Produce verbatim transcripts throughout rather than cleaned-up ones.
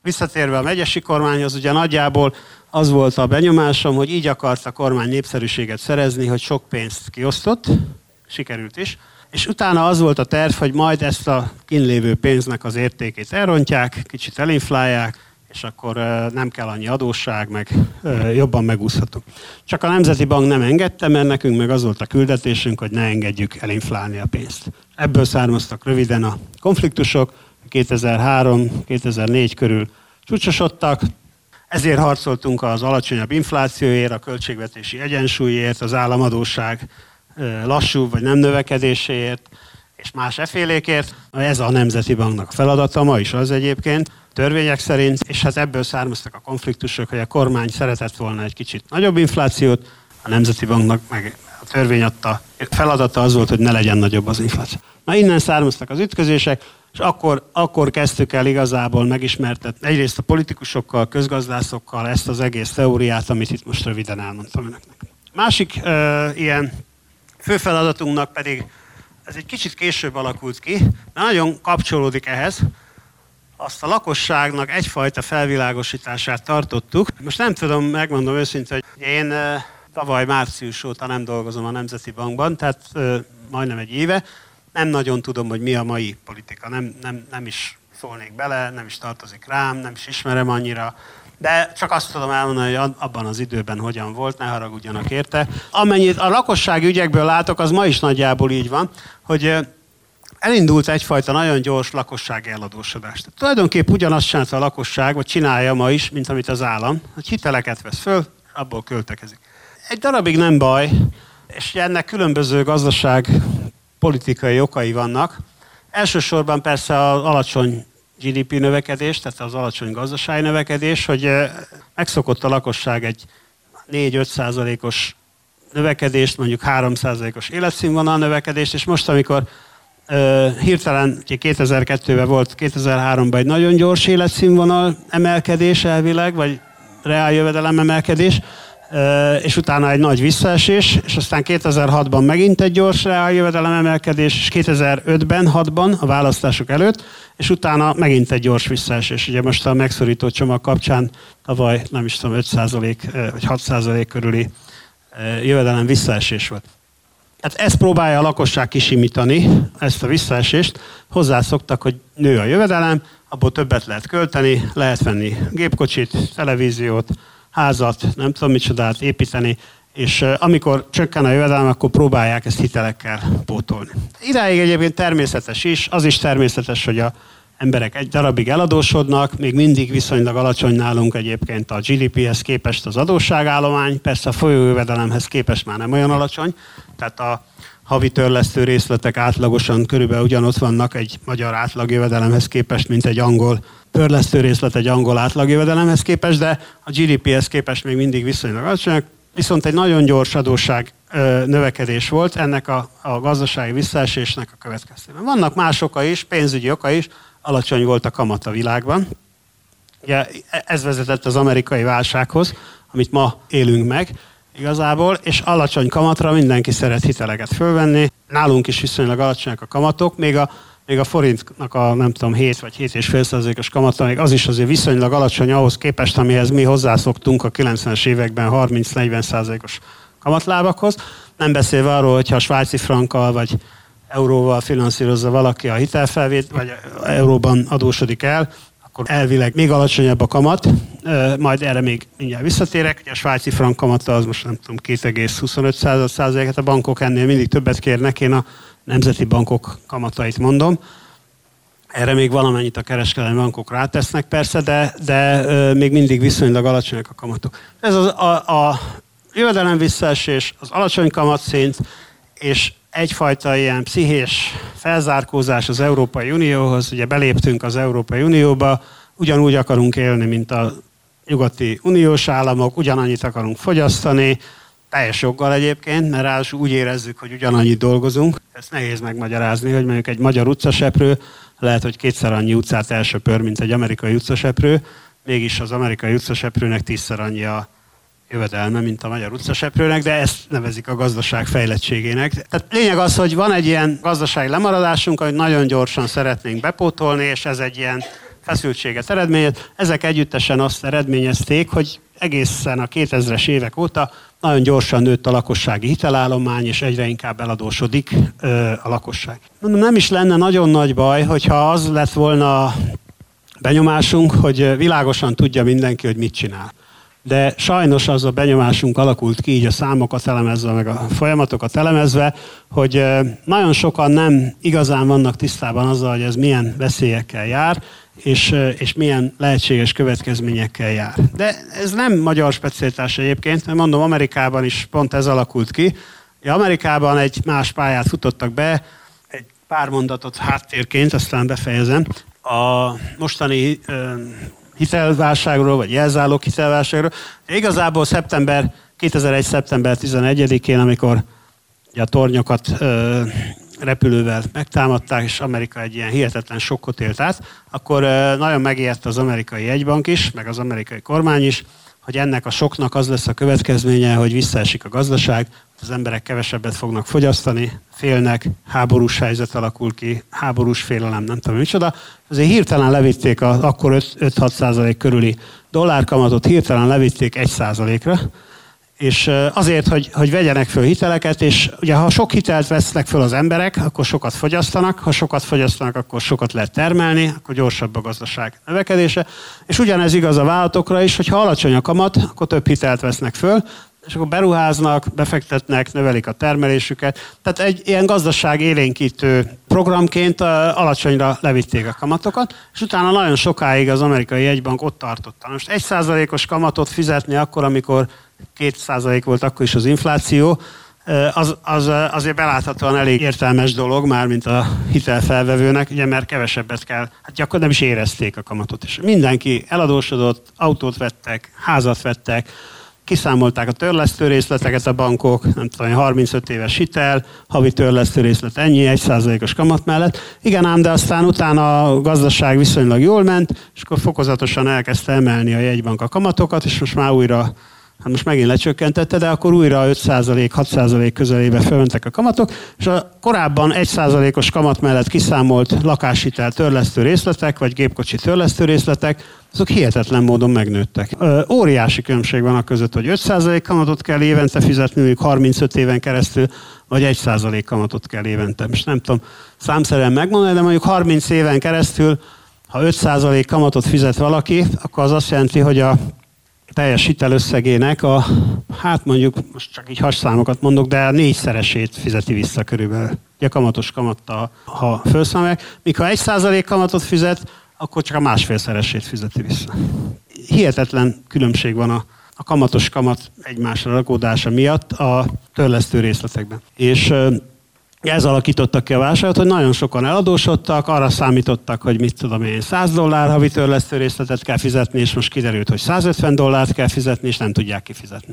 Visszatérve a megyesi kormányhoz, ugye nagyjából az volt a benyomásom, hogy így akart a kormány népszerűséget szerezni, hogy sok pénzt kiosztott, sikerült is, és utána az volt a terv, hogy majd ezt a kínlévő pénznek az értékét elrontják, kicsit elinflálják, és akkor nem kell annyi adósság, meg jobban megúszhatunk. Csak a Nemzeti Bank nem engedte, mert nekünk meg az volt a küldetésünk, hogy ne engedjük elinflálni a pénzt. Ebből származtak röviden a konfliktusok, kétezer-három kétezer-négy körül csúcsosodtak, ezért harcoltunk az alacsonyabb inflációért, a költségvetési egyensúlyért, az államadósság lassú vagy nem növekedéséért, és más effélékért. Ez a Nemzeti Banknak a feladata, ma is az egyébként, törvények szerint, és hát ebből származtak a konfliktusok, hogy a kormány szeretett volna egy kicsit nagyobb inflációt, a Nemzeti Banknak meg a törvény adta feladata az volt, hogy ne legyen nagyobb az infláció. Na innen származtak az ütközések, és akkor, akkor kezdtük el igazából megismertetni egyrészt a politikusokkal, közgazdászokkal ezt az egész teóriát, amit itt most röviden elmondtam önöknek. Másik uh, ilyen fő feladatunknak pedig, ez egy kicsit később alakult ki, de nagyon kapcsolódik ehhez, azt a lakosságnak egyfajta felvilágosítását tartottuk. Most nem tudom, megmondom őszintén, hogy én uh, tavaly március óta nem dolgozom a Nemzeti Bankban, tehát uh, majdnem egy éve, nem nagyon tudom, hogy mi a mai politika, nem, nem, nem is szólnék bele, nem is tartozik rám, nem is ismerem annyira, de csak azt tudom elmondani, hogy abban az időben hogyan volt, ne haragudjanak érte. Amennyit a lakossági ügyekből látok, az ma is nagyjából így van, hogy elindult egyfajta nagyon gyors lakossági eladósodást. Tehát tulajdonképp ugyanazt csinálta a lakosság, vagy csinálja ma is, mint amit az állam, hogy hiteleket vesz föl, abból költekezik. Egy darabig nem baj, és ennek különböző gazdaság politikai okai vannak. Elsősorban persze az alacsony gé dé pé növekedés, tehát az alacsony gazdasági növekedés, hogy megszokott a lakosság egy négy-öt százalékos növekedést, mondjuk három százalékos életszínvonal növekedést, és most, amikor uh, hirtelen kétezer-kettőben volt, kétezer-háromban egy nagyon gyors életszínvonal emelkedés elvileg, vagy reáljövedelem emelkedés, Uh, és utána egy nagy visszaesés, és aztán kétezer-hatban megint egy gyors reáljövedelem emelkedés, és kétezer-ötben, hatban a választások előtt, és utána megint egy gyors visszaesés. Ugye most a megszorító csomag kapcsán tavaly, nem is tudom, öt százalék vagy hat százalék körüli uh, jövedelem visszaesés volt. Hát ezt próbálja a lakosság kisimítani, ezt a visszaesést. Hozzászoktak, hogy nő a jövedelem, abból többet lehet költeni, lehet venni gépkocsit, televíziót, házat, nem tudom micsodát építeni, és amikor csökken a jövedelem, akkor próbálják ezt hitelekkel pótolni. Idáig egyébként természetes is, az is természetes, hogy az emberek egy darabig eladósodnak, még mindig viszonylag alacsony nálunk egyébként a gé dé péhez képest az adósságállomány, persze a folyójövedelemhez képest már nem olyan alacsony, tehát a havi törlesztő részletek átlagosan körülbelül ugyanott vannak egy magyar átlagjövedelemhez képest, mint egy angol törlesztő részlet egy angol átlagjövedelemhez képest, de a gé dé péhez képest még mindig viszonylag alacsonyak. Viszont egy nagyon gyors adósság ö, növekedés volt ennek a, a gazdasági visszaesésnek a következtében. Vannak más oka is, pénzügyi oka is, alacsony volt a kamat a világban. Ugye, ez vezetett az amerikai válsághoz, amit ma élünk meg igazából, és alacsony kamatra mindenki szeret hiteleket fölvenni. Nálunk is viszonylag alacsonyak a kamatok, még a Még a forintnak a, nem tudom, hét vagy hét egész öt százalékos kamata, még az is azért viszonylag alacsony ahhoz képest, amihez mi hozzászoktunk a kilencvenes években harminc-negyven százalékos kamatlábakhoz. Nem beszélve arról, hogyha a svájci frankkal vagy euróval finanszírozza valaki a hitelfelvét, vagy euróban adósodik el, akkor elvileg még alacsonyabb a kamat, majd erre még mindjárt visszatérek. Ugye a svájci frank kamata az most nem tudom, két egész huszonöt százalék, hát a bankok ennél mindig többet kérnek, én a nemzeti bankok kamatait mondom. Erre még valamennyit a kereskedelmi bankok rátesznek persze, de, de ö, még mindig viszonylag alacsonyak a kamatok. Ez az, a, a jövedelem visszaesés, az alacsony kamatszint, és egyfajta ilyen pszichés felzárkózás az Európai Unióhoz. Ugye beléptünk az Európai Unióba, ugyanúgy akarunk élni, mint a nyugati uniós államok, ugyanannyit akarunk fogyasztani, teljes joggal egyébként, mert ráadásul úgy érezzük, hogy ugyanannyit dolgozunk. Ezt nehéz megmagyarázni, hogy mondjuk egy magyar utcaseprő lehet, hogy kétszer annyi utcát elsöpör, mint egy amerikai utcaseprő, mégis az amerikai utcaseprőnek tízszer annyi a jövedelme, mint a magyar utcaseprőnek, de ezt nevezik a gazdaság fejlettségének. Tehát lényeg az, hogy van egy ilyen gazdasági lemaradásunk, amit nagyon gyorsan szeretnénk bepótolni, és ez egy ilyen feszültséget eredményez. Ezek együttesen azt eredményezték, hogy egészen a kétezres évek óta nagyon gyorsan nőtt a lakossági hitelállomány, és egyre inkább eladósodik ö, a lakosság. Nem is lenne nagyon nagy baj, hogyha az lett volna benyomásunk, hogy világosan tudja mindenki, hogy mit csinál. De sajnos az a benyomásunk alakult ki, így a számokat elemezve, meg a folyamatokat elemezve, hogy nagyon sokan nem igazán vannak tisztában azzal, hogy ez milyen veszélyekkel jár, és, és milyen lehetséges következményekkel jár. De ez nem magyar specialitás egyébként, mert mondom, Amerikában is pont ez alakult ki. Amerikában egy más pályát futottak be, egy pár mondatot háttérként, aztán befejezem. A mostani hitelválságról, vagy jelzálók hitelválságról. Igazából szeptember, kétezer-egy. szeptember tizenegyedikén, amikor a tornyokat ö, repülővel megtámadták, és Amerika egy ilyen hihetetlen sokkot élt át, akkor ö, nagyon megijedt az amerikai jegybank is, meg az amerikai kormány is, hogy ennek a soknak az lesz a következménye, hogy visszaesik a gazdaság, az emberek kevesebbet fognak fogyasztani, félnek, háborús helyzet alakul ki, háborús félelem, nem tudom micsoda. Azért hirtelen levitték az akkor öt-hat százalék körüli dollárkamatot, hirtelen levitték egy százalékra, és azért, hogy, hogy vegyenek föl hiteleket, és ugye ha sok hitelt vesznek föl az emberek, akkor sokat fogyasztanak, ha sokat fogyasztanak, akkor sokat lehet termelni, akkor gyorsabb a gazdaság növekedése, és ugyanez igaz a vállalatokra is, hogy ha alacsony a kamat, akkor több hitelt vesznek föl, és akkor beruháznak, befektetnek, növelik a termelésüket. Tehát egy ilyen gazdaság élénkítő programként alacsonyra levitték a kamatokat, és utána nagyon sokáig az amerikai jegybank ott tartotta. Most egy százalékos kamatot fizetni akkor, amikor két százalék volt akkor is az infláció, az, az azért beláthatóan elég értelmes dolog, már mint a hitelfelvevőnek, ugye, mert kevesebbet kell, hát gyakorlatilag nem is érezték a kamatot. És mindenki eladósodott, autót vettek, házat vettek, kiszámolták a törlesztő részleteket a bankok, nem tudom, harmincöt éves hitel, havi törlesztő részlet ennyi, egy százalékos kamat mellett. Igen ám, de aztán utána a gazdaság viszonylag jól ment, és akkor fokozatosan elkezdte emelni a jegybank a kamatokat, és most már újra, hát most megint lecsökkentette, de akkor újra öt százalék, hat százalék közelébe fölmentek a kamatok, és a korábban egy százalékos kamat mellett kiszámolt lakáshitel törlesztő részletek, vagy gépkocsi törlesztő részletek, azok hihetetlen módon megnőttek. Ö, óriási különbség van a között, hogy öt százalék kamatot kell évente fizetni, mondjuk harmincöt éven keresztül, vagy egy százalék kamatot kell évente. Most nem tudom számszerűen megmondani, de mondjuk harminc éven keresztül, ha öt százalék kamatot fizet valaki, akkor az azt jelenti, hogy a teljes hitelösszegének a, hát mondjuk, most csak így hasszámokat mondok, de a négyszeresét fizeti vissza körülbelül. Ugye a kamatos kamattal, ha felszámolják. Míg ha egy százalék kamatot fizet, akkor csak a másfélszeresét fizeti vissza. Hihetetlen különbség van a, a kamatos kamat egymásra rakódása miatt a törlesztő részletekben. És ez alakította ki a válságot, hogy nagyon sokan eladósodtak, arra számítottak, hogy mit tudom én, száz dollár havi törlesztő részletet kell fizetni, és most kiderült, hogy százötven dollárt kell fizetni, és nem tudják kifizetni.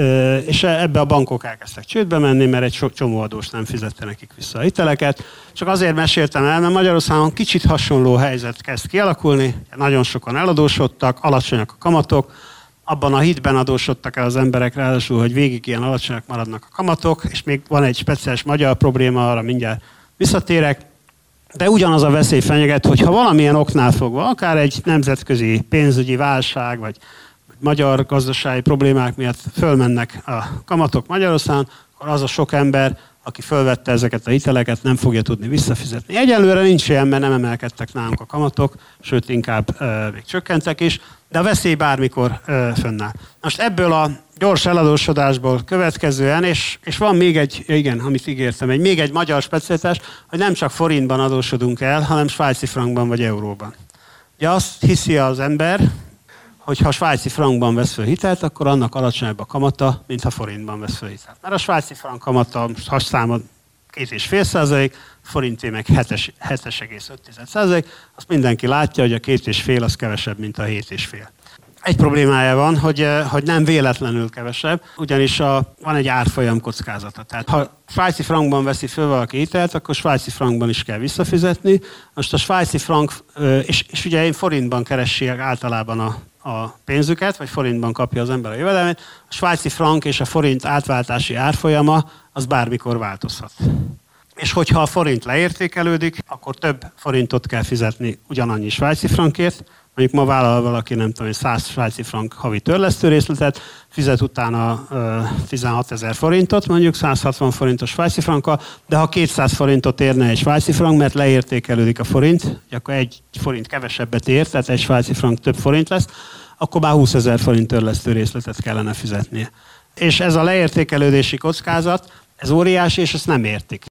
És ebbe a bankok elkezdtek csődbe menni, mert egy csomó adós nem fizette nekik vissza a hiteleket. Csak azért meséltem el, mert Magyarországon kicsit hasonló helyzet kezd kialakulni, nagyon sokan eladósodtak, alacsonyak a kamatok, abban a hitben adósodtak el az emberek, ráadásul, hogy végig ilyen alacsonyak maradnak a kamatok, és még van egy speciális magyar probléma, arra mindjárt visszatérek, de ugyanaz a veszély fenyeget, hogy ha valamilyen oknál fogva, akár egy nemzetközi pénzügyi válság, vagy magyar gazdasági problémák miatt fölmennek a kamatok Magyarországon, akkor az a sok ember, aki fölvette ezeket a hiteleket, nem fogja tudni visszafizetni. Egyelőre nincs ilyen, mert nem emelkedtek nálunk a kamatok, sőt inkább e, még csökkentek is, de a veszély bármikor e, fönnáll. Most ebből a gyors eladósodásból következően, és, és van még egy, igen, amit ígértem, egy, még egy magyar specialitás, hogy nem csak forintban adósodunk el, hanem svájci frankban vagy euróban. Ugye azt hiszi az ember, hogy ha svájci frankban vesz fel hitelt, akkor annak alacsonyabb a kamata, mint ha forintban vesz fel hitelt. Mert a svájci frank kamata hasszámod két egész öt százalék, forinté meg hét egész öt százalék. Azt mindenki látja, hogy a két és fél az kevesebb, mint a hét és fél. Egy problémája van, hogy, hogy nem véletlenül kevesebb, ugyanis a, van egy árfolyam kockázata. Tehát ha svájci frankban veszi föl valaki hitelt, akkor svájci frankban is kell visszafizetni. Most a svájci frank, és, és ugye én forintban keressék általában a a pénzüket, vagy forintban kapja az ember a jövedelmét, a svájci frank és a forint átváltási árfolyama az bármikor változhat. és hogyha a forint leértékelődik, akkor több forintot kell fizetni ugyanannyi svájci frankért. Mondjuk ma vállal valaki, nem tudom, száz svájci frank havi törlesztő részletet, fizet utána tizenhatezer forintot, mondjuk száz hatvan forintos svájci frankkal, de ha kétszáz forintot érne egy svájci frank, mert leértékelődik a forint, akkor egy forint kevesebbet ér, tehát egy svájci frank több forint lesz, akkor már húszezer forint törlesztő részletet kellene fizetnie. És ez a leértékelődési kockázat, ez óriási, és ezt nem értik.